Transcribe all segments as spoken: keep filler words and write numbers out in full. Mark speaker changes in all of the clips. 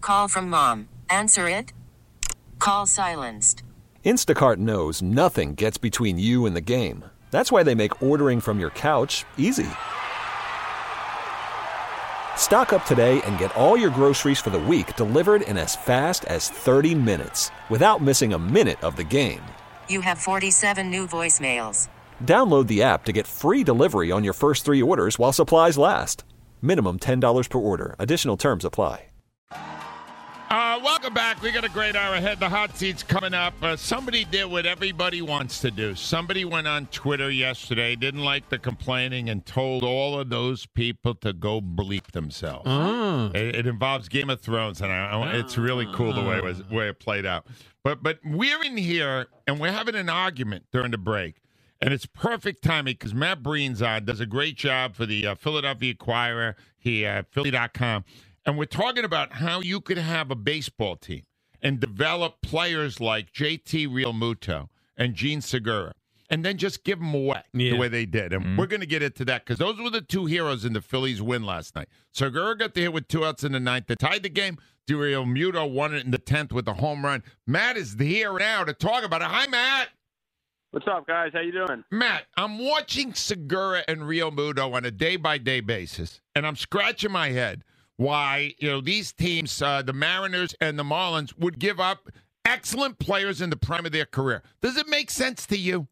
Speaker 1: Call from mom. Answer it. Call silenced.
Speaker 2: Instacart knows nothing gets between you and the game. That's why they make ordering from your couch easy. Stock up today and get all your groceries for the week delivered in as fast as thirty minutes without missing a minute of the game.
Speaker 1: You have forty-seven new voicemails.
Speaker 2: Download the app to get free delivery on your first three orders while supplies last. Minimum ten dollars per order. Additional terms apply.
Speaker 3: Uh, welcome back. We got a great hour ahead. The hot seat's coming up. Uh, somebody did what everybody wants to do. Somebody went on Twitter yesterday, didn't like the complaining, and told all of those people to go bleep themselves.
Speaker 4: Mm.
Speaker 3: It, it involves Game of Thrones, and I, I, it's really cool the way it, was, way it played out. But but we're in here, and we're having an argument during the break. And it's perfect timing because Matt Breen's on, does a great job for the uh, Philadelphia Inquirer here at Philly dot com. And we're talking about how you could have a baseball team and develop players like J T Realmuto and Gene Segura and then just give them away
Speaker 4: yeah.
Speaker 3: the way they did. And
Speaker 4: mm-hmm.
Speaker 3: we're going to get into that because those were the two heroes in the Phillies' win last night. Segura got the hit with two outs in the ninth that tied the game. Realmuto won it in the tenth with a home run. Matt is here now to talk about it. Hi, Matt.
Speaker 5: What's up, guys? How you doing?
Speaker 3: Matt, I'm watching Segura and Realmuto on a day-by-day basis, and I'm scratching my head why, you know, these teams, uh, the Mariners and the Marlins, would give up excellent players in the prime of their career. Does it make sense to you?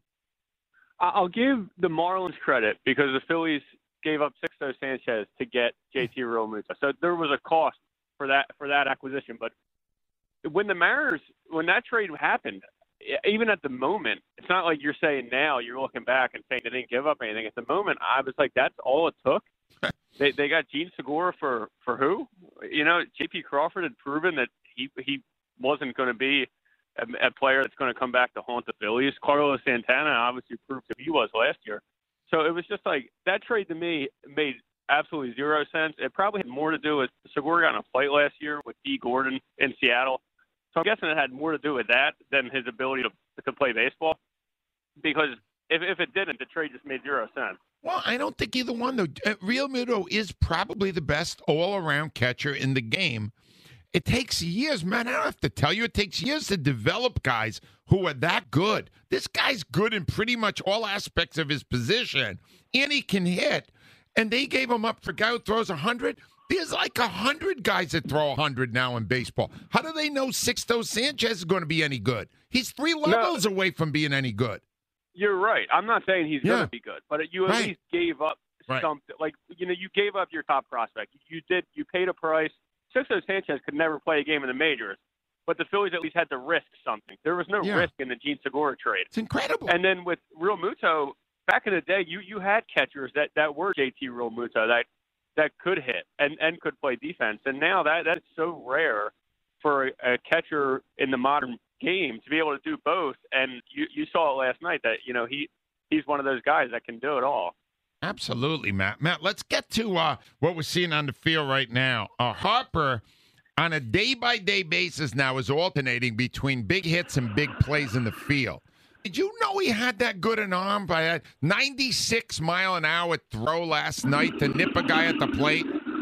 Speaker 5: I'll give the Marlins credit because the Phillies gave up Sixto Sanchez to get J T Realmuto. So there was a cost for that for that acquisition. But when the Mariners, when that trade happened, even at the moment, it's not like you're saying now, you're looking back and saying they didn't give up anything. At the moment, I was like, that's all it took. they they got Gene Segura for, for who? You know, J P Crawford had proven that he he wasn't going to be a, a player that's going to come back to haunt the Phillies. Carlos Santana obviously proved that he was last year. So it was just like that trade to me made absolutely zero sense. It probably had more to do with Segura got in a fight last year with D. Gordon in Seattle. So I'm guessing it had more to do with that than his ability to to play baseball. Because if if it didn't, the trade just made zero sense.
Speaker 3: Well, I don't think either one, though. Uh, Realmuto is probably the best all-around catcher in the game. It takes years, man. I don't have to tell you. It takes years to develop guys who are that good. This guy's good in pretty much all aspects of his position, and he can hit. And they gave him up for a guy who throws one hundred. There's like one hundred guys that throw one hundred now in baseball. How do they know Sixto Sanchez is going to be any good? He's three levels no. away from being any good.
Speaker 5: You're right. I'm not saying he's
Speaker 3: yeah.
Speaker 5: going to be good, but you at
Speaker 3: right.
Speaker 5: least gave up
Speaker 3: right.
Speaker 5: something. Like, you know, you gave up your top prospect. You did. You paid a price. Sixto Sanchez could never play a game in the majors, but the Phillies at least had to risk something. There was no
Speaker 3: yeah.
Speaker 5: risk in the Gene Segura trade.
Speaker 3: It's incredible.
Speaker 5: And then with Realmuto, back in the day, you, you had catchers that, that were J T Realmuto that that could hit and, and could play defense. And now that that's so rare for a, a catcher in the modern game to be able to do both. And you, you saw it last night that, you know, he he's one of those guys that can do it all.
Speaker 3: Absolutely, Matt. Matt, let's get to uh, what we're seeing on the field right now. Uh, Harper, on a day-by-day basis now, is alternating between big hits and big plays in the field. Did you know he had that good an arm by a ninety-six mile an hour throw last night to nip a guy at the plate?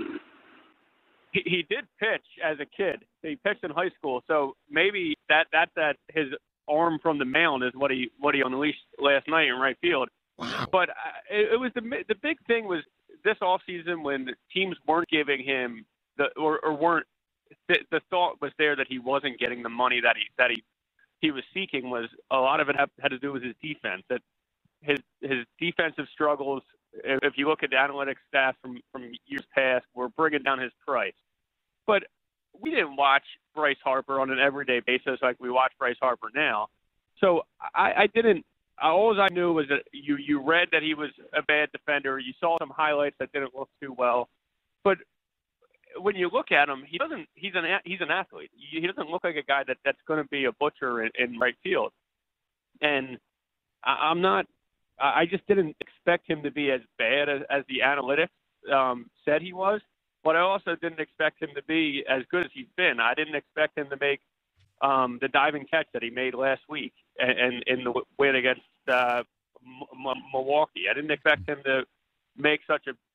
Speaker 5: He, he did pitch as a kid. He pitched in high school, so maybe that that that his arm from the mound is what he what he unleashed last night in right field.
Speaker 3: Wow.
Speaker 5: But uh, it, it was the the big thing was this offseason when teams weren't giving him the or, or weren't the, the thought was there that he wasn't getting the money that he that he he was seeking was a lot of it had, had to do with his defense. That his his defensive struggles. If, if you look at the analytics stats from from years past, were bringing down his price. But we didn't watch Bryce Harper on an everyday basis like we watch Bryce Harper now. So I, I didn't. All I knew was that you, you read that he was a bad defender. You saw some highlights that didn't look too well. But when you look at him, he doesn't. He's an he's an athlete. He doesn't look like a guy that, that's going to be a butcher in, in right field. And I, I'm not. I just didn't expect him to be as bad as, as the analytics um, said he was. But I also didn't expect him to be as good as he's been. I didn't expect him to make um, the diving catch that he made last week and, and in the win against uh, M- M- Milwaukee. I didn't expect him to make such a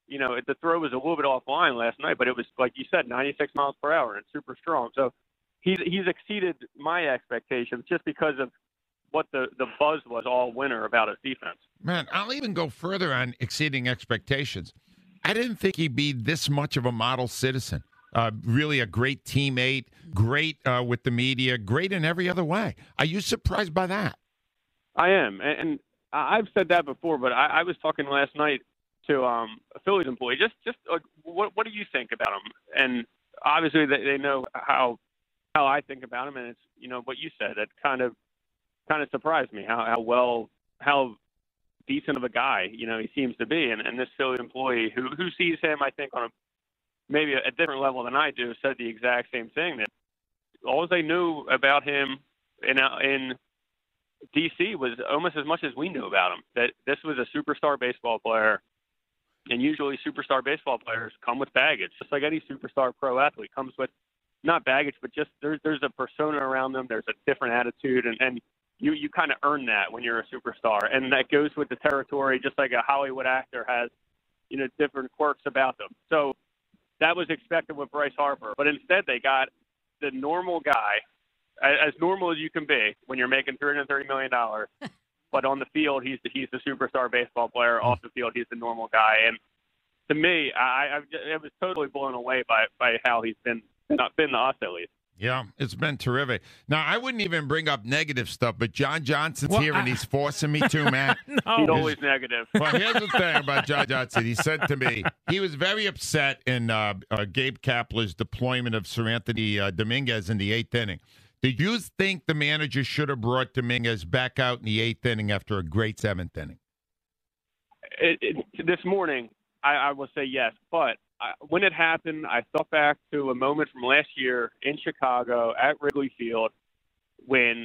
Speaker 5: you know, the throw was a little bit offline last night, but it was, like you said, ninety-six miles per hour and super strong. So he's he's exceeded my expectations just because of what the, the buzz was all winter about his defense.
Speaker 3: Man, I'll even go further on exceeding expectations. I didn't think he'd be this much of a model citizen. Uh, really a great teammate, great uh, with the media, great in every other way. Are you surprised by that?
Speaker 5: I am, and, and I've said that before, but I, I was talking last night to um, a Phillies employee. Just, just like, what, what do you think about him? And obviously, they, they know how how I think about him, and it's, you know, what you said. That kind of kind of surprised me how, how well how decent of a guy, you know, he seems to be. And, and this Phillies employee who who sees him, I think, on a maybe a, a different level than I do, said the exact same thing, that all they knew about him in in D C was almost as much as we knew about him, that this was a superstar baseball player. And usually superstar baseball players come with baggage, just like any superstar pro athlete comes with not baggage, but just there's there's a persona around them. There's a different attitude, and, and you, you kind of earn that when you're a superstar. And that goes with the territory, just like a Hollywood actor has, you know, different quirks about them. So that was expected with Bryce Harper. But instead they got the normal guy, as normal as you can be when you're making three hundred thirty million dollars. But on the field, he's the, he's the superstar baseball player. Off the field, he's the normal guy. And to me, I, I, I was totally blown away by, by how he's been, not been to us at least.
Speaker 3: Yeah, it's been terrific. Now, I wouldn't even bring up negative stuff, but John Johnson's
Speaker 4: well,
Speaker 3: here,
Speaker 4: I,
Speaker 3: and he's forcing me to, Matt.
Speaker 4: no.
Speaker 5: He's always negative.
Speaker 3: Well, here's the thing about John Johnson. He said to me, he was very upset in uh, uh, Gabe Kapler's deployment of Sir Anthony uh, Dominguez in the eighth inning. Did you think the manager should have brought Dominguez back out in the eighth inning after a great seventh inning?
Speaker 5: It, it, this morning, I, I will say yes. But I, when it happened, I thought back to a moment from last year in Chicago at Wrigley Field when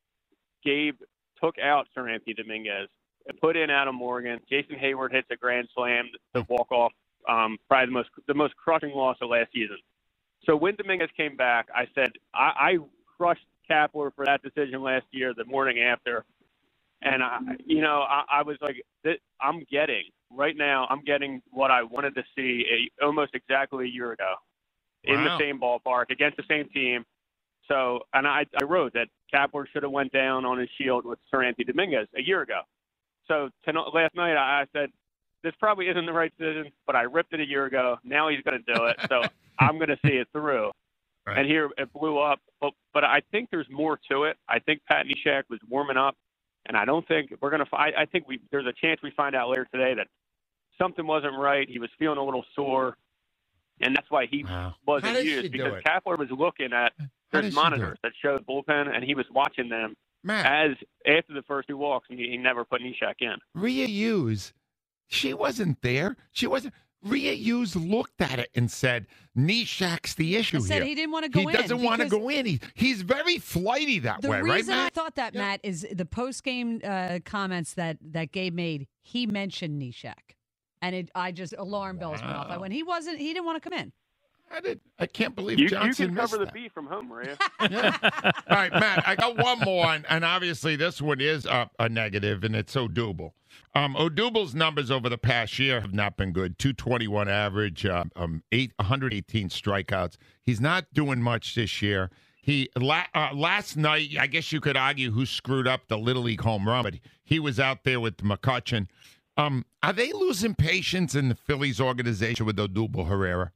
Speaker 5: Gabe took out Sir Anthony Dominguez and put in Adam Morgan. Jason Hayward hits a grand slam to walk off um, probably the most the most crushing loss of last season. So when Dominguez came back, I said I, I crushed Kapler for that decision last year, the morning after. And, I, you know, I, I was like, I'm getting, right now, I'm getting what I wanted to see a, almost exactly a year ago in
Speaker 3: Wow.
Speaker 5: the same ballpark against the same team. So, and I, I wrote that Kapler should have went down on his shield with Sir Anthony Dominguez a year ago. So tonight, last night I, I said, this probably isn't the right decision, but I ripped it a year ago. Now he's going to do it. So I'm going to see it through.
Speaker 3: Right.
Speaker 5: And here it blew up. But, but I think there's more to it. I think Pat Neshek was warming up. And I don't think we're going to find – I think we there's a chance we find out later today that something wasn't right. He was feeling a little sore. And that's why he
Speaker 3: Wow.
Speaker 5: wasn't
Speaker 3: How did she
Speaker 5: used,
Speaker 3: do
Speaker 5: because
Speaker 3: it?
Speaker 5: Kapler was looking at –
Speaker 3: How
Speaker 5: there's
Speaker 3: did she do
Speaker 5: monitors
Speaker 3: it?
Speaker 5: that show the bullpen, and he was watching them
Speaker 3: Matt,
Speaker 5: as after the first two walks, and he, he never put Neshek in.
Speaker 3: Rhea Hughes, she wasn't there. She wasn't. Rhea Hughes looked at it and said, Neshek's the issue
Speaker 6: I said
Speaker 3: here.
Speaker 6: he didn't want to go
Speaker 3: he
Speaker 6: in.
Speaker 3: He doesn't want to
Speaker 6: because
Speaker 3: go in. He, he's very flighty that
Speaker 6: The
Speaker 3: way, right,
Speaker 6: reason I
Speaker 3: Matt?
Speaker 6: thought that,
Speaker 3: Yeah.
Speaker 6: Matt, is the post-game uh, comments that, that Gabe made. He mentioned Neshek. And it, I just, alarm bells went off. I went, he wasn't, he didn't want to come in.
Speaker 3: I did. I can't believe
Speaker 5: You, you
Speaker 3: Johnson
Speaker 5: can
Speaker 3: missed
Speaker 5: cover the
Speaker 3: that.
Speaker 5: B from home, Maria.
Speaker 3: Yeah. All right, Matt, I got one more, and, and obviously this one is a, a negative, and it's Odubel. Um, Odubel's numbers over the past year have not been good. two twenty-one average, uh, um, eight, one hundred eighteen strikeouts. He's not doing much this year. He la- uh, last night, I guess you could argue who screwed up the Little League home run, but he was out there with McCutchen. Um, are they losing patience in the Phillies organization with Odubel Herrera?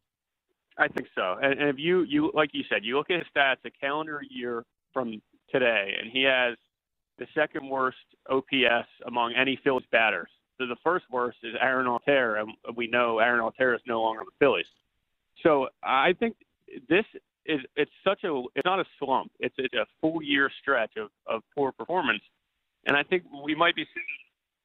Speaker 5: I think so. And, and if you, you, like you said, you look at his stats a calendar year from today, and he has the second worst O P S among any Phillies batters. So the first worst is Aaron Altherr, and we know Aaron Altherr is no longer with the Phillies. So I think this is, it's such a, it's not a slump. It's, it's a full year stretch of, of poor performance. And I think we might be seeing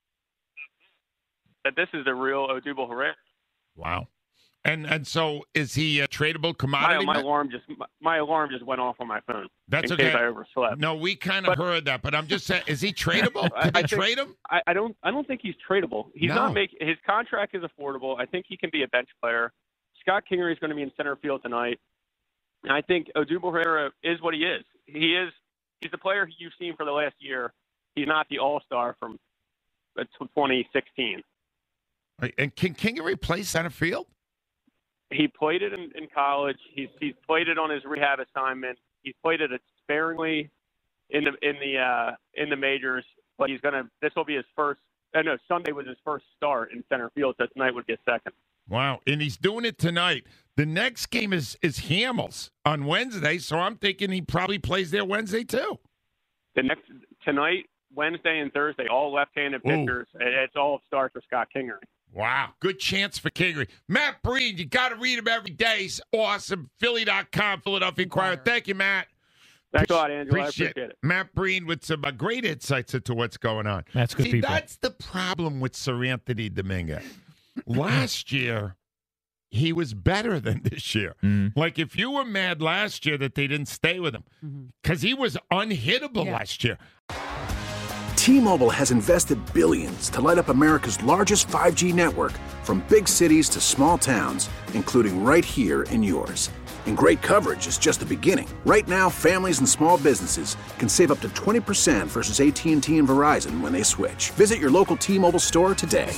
Speaker 5: that this is a real Odubel Herrera.
Speaker 3: Wow. And and so is he a tradable
Speaker 5: My,
Speaker 3: commodity?
Speaker 5: my
Speaker 3: Matt?
Speaker 5: alarm just my, my alarm just went off on my phone.
Speaker 3: That's
Speaker 5: in
Speaker 3: okay.
Speaker 5: case I overslept.
Speaker 3: No, we kind of
Speaker 5: But-
Speaker 3: heard that, but I'm just saying, is he tradable?
Speaker 5: I-
Speaker 3: Could
Speaker 5: I
Speaker 3: they
Speaker 5: think-
Speaker 3: trade him?
Speaker 5: I, I don't. I don't think he's tradable. He's
Speaker 3: No.
Speaker 5: not make his contract is affordable. I think he can be a bench player. Scott Kingery is going to be in center field tonight, and I think Odubel Herrera is what he is. He is. He's the player you've seen for the last year. He's not the all-star from twenty sixteen.
Speaker 3: And can Kingery play center field?
Speaker 5: He played it in, in college. He's he's played it on his rehab assignment. He's played it sparingly in the in the uh, in the majors. But he's gonna. This will be his first. I uh, know Sunday was his first start in center field. So tonight would be his second.
Speaker 3: Wow, and he's doing it tonight. The next game is is Hamels on Wednesday, so I'm thinking he probably plays there Wednesday too.
Speaker 5: The next tonight, Wednesday and Thursday, all left-handed pitchers. Ooh. It's all starts for Scott Kingery.
Speaker 3: Wow, good chance for Kingery. Matt Breen, you got to read him every day. He's awesome. Philly dot com, Philadelphia Inquirer. Thank you, Matt.
Speaker 5: Thanks a lot, Angela.
Speaker 3: Appreciate,
Speaker 5: I appreciate it.
Speaker 3: Matt Breen with some uh, great insights into what's going on.
Speaker 4: That's good
Speaker 3: See,
Speaker 4: people.
Speaker 3: That's the problem with Sir Anthony Dominguez. Last year, he was better than this year.
Speaker 4: Mm.
Speaker 3: Like, if you were mad last year that they didn't stay with him, because mm-hmm. he was unhittable yeah. last year.
Speaker 7: T-Mobile has invested billions to light up America's largest five G network, from big cities to small towns, including right here in yours. And great coverage is just the beginning. Right now, families and small businesses can save up to twenty percent versus A T and T and Verizon when they switch. Visit your local T-Mobile store today.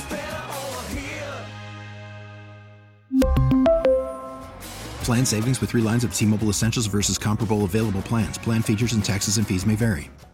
Speaker 8: Plan savings with three lines of T-Mobile Essentials versus comparable available plans. Plan features and taxes and fees may vary.